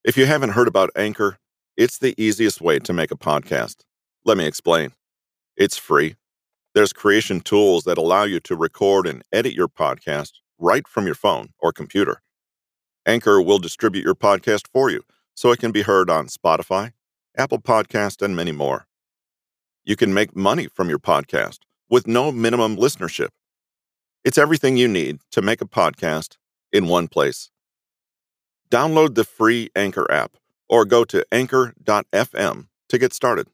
If you haven't heard about Anchor, it's the easiest way to make a podcast. Let me explain. It's free. There's creation tools that allow you to record and edit your podcast right from your phone or computer. Anchor will distribute your podcast for you so it can be heard on Spotify, Apple Podcast, and many more. You can make money from your podcast with no minimum listenership. It's everything you need to make a podcast in one place. Download the free Anchor app or go to anchor.fm to get started.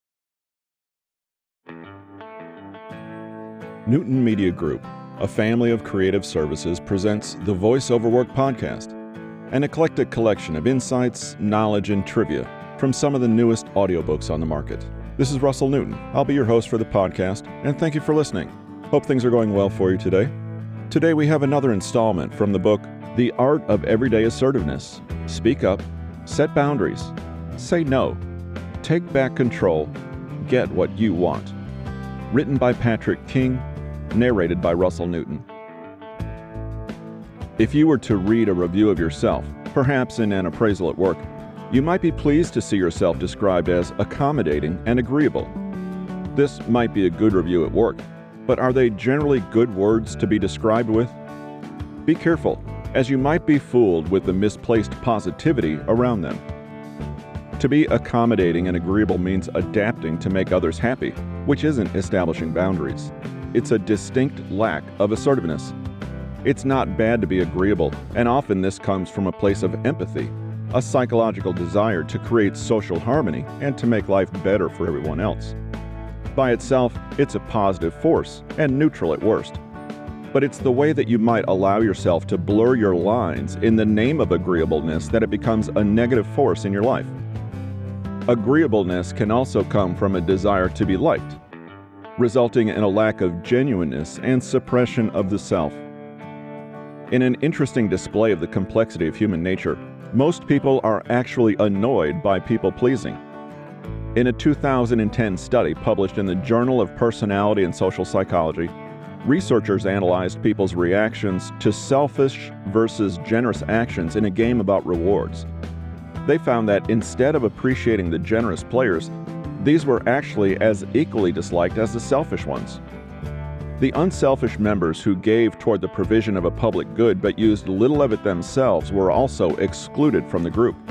Newton Media Group, a family of creative services, presents the Voice Over Work podcast, an eclectic collection of insights, knowledge, and trivia from some of the newest audiobooks on the market. This is Russell Newton. I'll be your host for the podcast, and thank you for listening. Hope things are going well for you today. Today we have another installment from the book, The Art of Everyday Assertiveness. Speak up, set boundaries, say no, take back control, get what you want. Written by Patrick King, narrated by Russell Newton. If you were to read a review of yourself, perhaps in an appraisal at work, you might be pleased to see yourself described as accommodating and agreeable. This might be a good review at work, but are they generally good words to be described with? Be careful, as you might be fooled with the misplaced positivity around them. To be accommodating and agreeable means adapting to make others happy, which isn't establishing boundaries. It's a distinct lack of assertiveness. It's not bad to be agreeable, and often this comes from a place of empathy, a psychological desire to create social harmony and to make life better for everyone else. By itself, it's a positive force and neutral at worst. But it's the way that you might allow yourself to blur your lines in the name of agreeableness that it becomes a negative force in your life. Agreeableness can also come from a desire to be liked, resulting in a lack of genuineness and suppression of the self. In an interesting display of the complexity of human nature, most people are actually annoyed by people-pleasing. In a 2010 study published in the Journal of Personality and Social Psychology, researchers analyzed people's reactions to selfish versus generous actions in a game about rewards. They found that instead of appreciating the generous players, these were actually as equally disliked as the selfish ones. The unselfish members who gave toward the provision of a public good but used little of it themselves were also excluded from the group.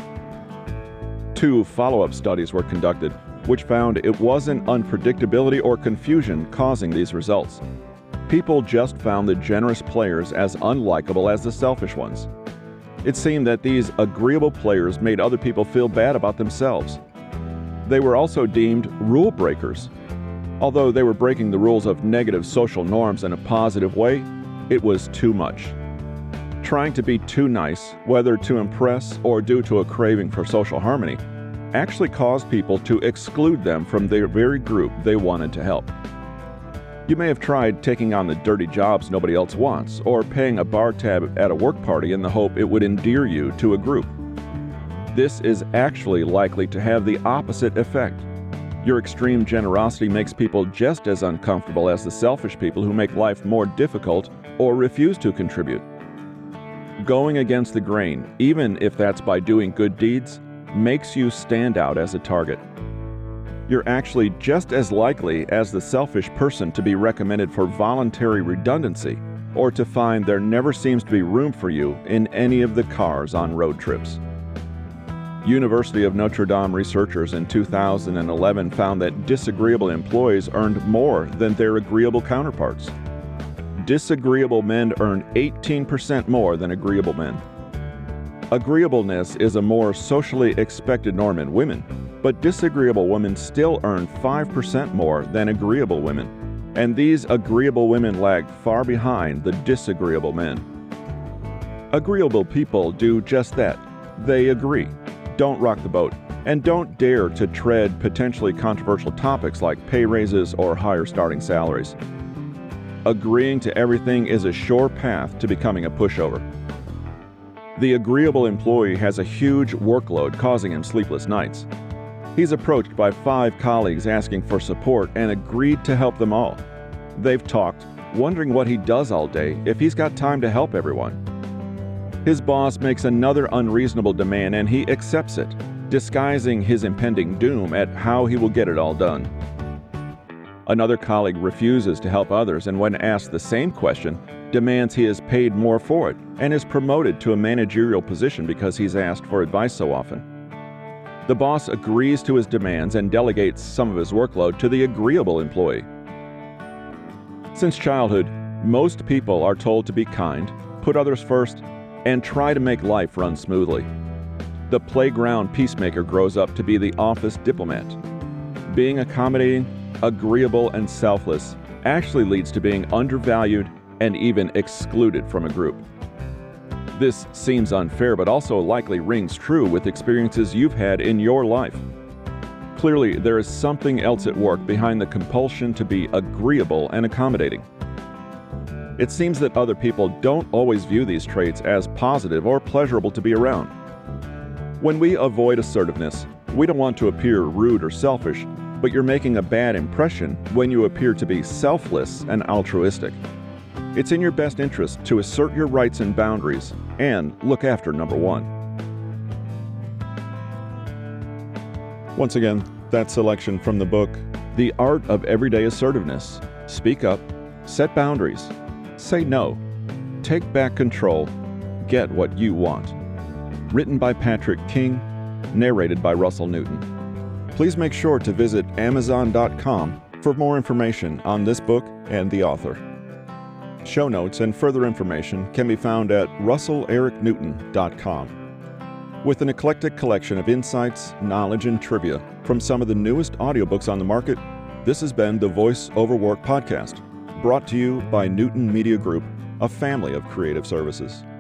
2 follow-up studies were conducted, which found it wasn't unpredictability or confusion causing these results. People just found the generous players as unlikable as the selfish ones. It seemed that these agreeable players made other people feel bad about themselves. They were also deemed rule breakers. Although they were breaking the rules of negative social norms in a positive way, it was too much. Trying to be too nice, whether to impress or due to a craving for social harmony, actually caused people to exclude them from the very group they wanted to help. You may have tried taking on the dirty jobs nobody else wants, or paying a bar tab at a work party in the hope it would endear you to a group. This is actually likely to have the opposite effect. Your extreme generosity makes people just as uncomfortable as the selfish people who make life more difficult or refuse to contribute. Going against the grain, even if that's by doing good deeds, makes you stand out as a target. You're actually just as likely as the selfish person to be recommended for voluntary redundancy or to find there never seems to be room for you in any of the cars on road trips. University of Notre Dame researchers in 2011 found that disagreeable employees earned more than their agreeable counterparts. Disagreeable men earn 18% more than agreeable men. Agreeableness is a more socially expected norm in women, but disagreeable women still earn 5% more than agreeable women, and these agreeable women lag far behind the disagreeable men. Agreeable people do just that. They agree, don't rock the boat, and don't dare to tread potentially controversial topics like pay raises or higher starting salaries. Agreeing to everything is a sure path to becoming a pushover. The agreeable employee has a huge workload causing him sleepless nights. He's approached by 5 colleagues asking for support and agreed to help them all. They've talked, wondering what he does all day if he's got time to help everyone. His boss makes another unreasonable demand and he accepts it, disguising his impending doom at how he will get it all done. Another colleague refuses to help others and when asked the same question, demands he is paid more for it and is promoted to a managerial position because he's asked for advice so often. The boss agrees to his demands and delegates some of his workload to the agreeable employee. Since childhood, most people are told to be kind, put others first, and try to make life run smoothly. The playground peacemaker grows up to be the office diplomat. Being accommodating, agreeable, and selfless actually leads to being undervalued and even excluded from a group. This seems unfair, but also likely rings true with experiences you've had in your life. Clearly, there is something else at work behind the compulsion to be agreeable and accommodating. It seems that other people don't always view these traits as positive or pleasurable to be around. When we avoid assertiveness, we don't want to appear rude or selfish, but you're making a bad impression when you appear to be selfless and altruistic. It's in your best interest to assert your rights and boundaries and look after number one. Once again, that selection from the book, The Art of Everyday Assertiveness. Speak up, set boundaries, say no, take back control, get what you want. Written by Patrick King, narrated by Russell Newton. Please make sure to visit Amazon.com for more information on this book and the author. Show notes and further information can be found at RussellEricNewton.com. With an eclectic collection of insights, knowledge, and trivia from some of the newest audiobooks on the market, this has been the Voice Over Work podcast, brought to you by Newton Media Group, a family of creative services.